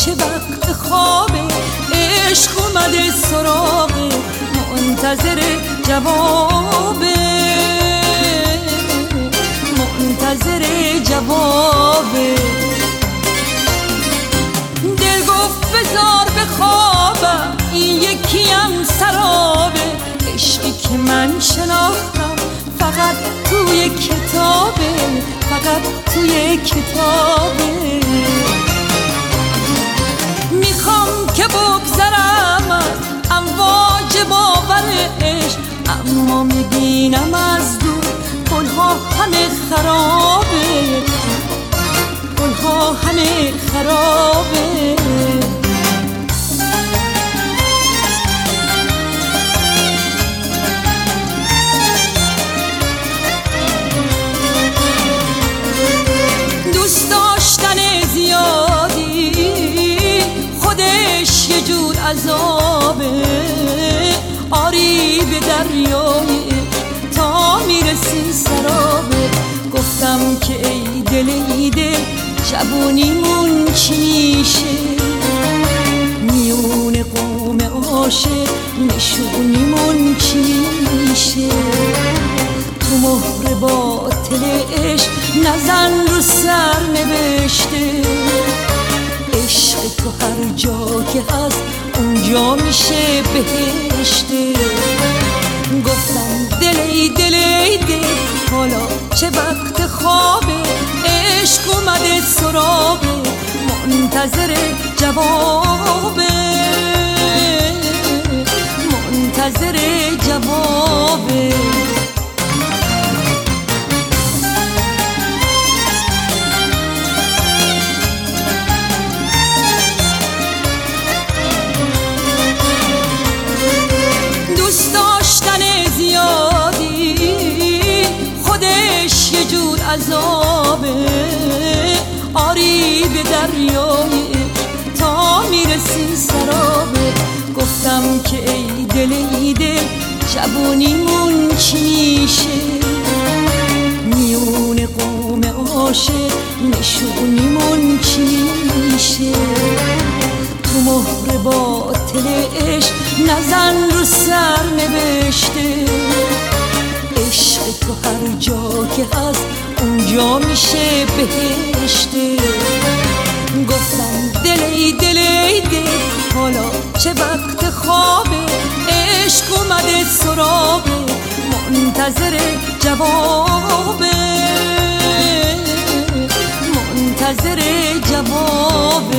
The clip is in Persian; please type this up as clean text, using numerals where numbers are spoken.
چه وقت خوابه، عشق اومده سراغه، منتظر جوابه، منتظر جوابه. دل گفت بذار بخوابم، این یکی هم سرابه، عشقی که من شناختم فقط توی کتابه، فقط توی کتابه. میخوام که بگذرم از امواج باورش، اما میبینم از دور گلها همه خرابه، گلها همه خرابه. دوست داشتن زیادی خودش یه جور عذابه، آری به دریای تا میرسی سرابه. گفتم که ای دل ای دل شبونیمون چی میشه، میون قوم عاشق نشونیمون چی میشه. تو مهر باطل عشق نزن رو سر نوشته، عشق تو هر جا که هست اونجا میشه بهشته. گفتم دل ای دل ای دل حالا چه وقت خوابه، عشق اومده سراغه، منتظر جوابه، منتظر جوابه. دوست داشتن زیادی خودش یه جور عذابه، آری به دریای تا میرسی سرابه. گفتم که ای دل ای دل شبونیمون چی میشه، میون قوم عاشق نشونیمون چی میشه. تو مهر باطل عشق نزن رو سر نوشته، عشق تو هر جا که هست اونجا میشه بهشته. گفتم دل ای دل ای دل حالا چه وقت خوابه، عشق اومده سراغه، منتظر جوابه، منتظر جوابه.